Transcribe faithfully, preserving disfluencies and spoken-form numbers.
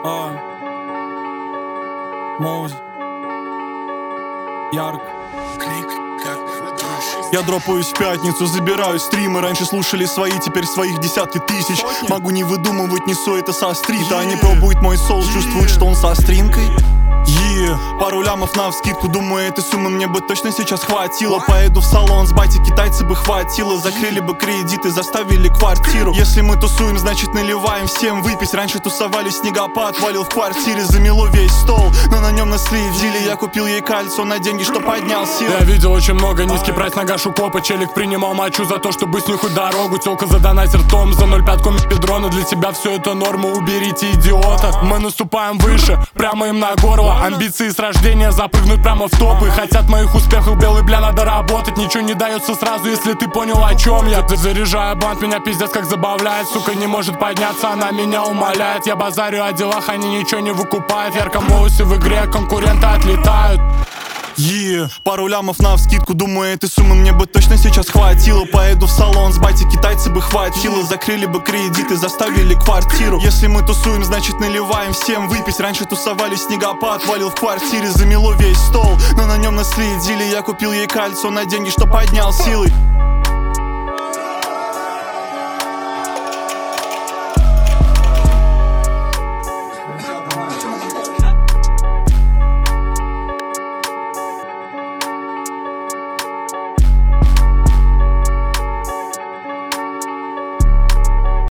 А, Моузи, Ярк. Я дропаюсь в пятницу, забираю стримы. Раньше слушали свои, теперь своих десятки тысяч. Могу не выдумывать, несу это со стрита. Они пробуют мой соул, чувствуют, что он со стринкой. Yeah. Пару лямов навскидку, думаю, этой суммы мне бы точно сейчас хватило. Поеду в салон, с бати китайцы бы хватило. Закрыли бы кредиты, заставили квартиру. Если мы тусуем, значит наливаем всем выпить. Раньше тусовали, снегопад валил в квартире. Замело весь стол, но на нем наследили. Я купил ей кольцо на деньги, что поднял силы. Я видел очень много, низкий прайс на гашу копа. Челик принимал мочу за то, чтобы снюхать дорогу. Тёлка задонатер том за ноль пять педрона. Для тебя все это норма, уберите идиота. Мы наступаем выше, прямо им на горло. Амбиции с рождения запрыгнуть прямо в топы. Хотят моих успехов, белый бля, надо работать. Ничего не дается сразу, если ты понял, о чем я. Ты заряжаю бант, меня пиздец как забавляет. Сука не может подняться, она меня умоляет. Я базарю о делах, они ничего не выкупают. Ярко моуси в игре, конкуренты отлетают. Yeah. Пару лямов навскидку, думаю, этой суммы мне бы точно сейчас хватило. Поеду в салон, с бати китайцы бы хватило. Закрыли бы кредиты, заставили квартиру. Если мы тусуем, значит наливаем всем выпить. Раньше тусовали, снегопад валил в квартире. Замело весь стол, но на нем наследили. Я купил ей кольцо на деньги, что поднял силой.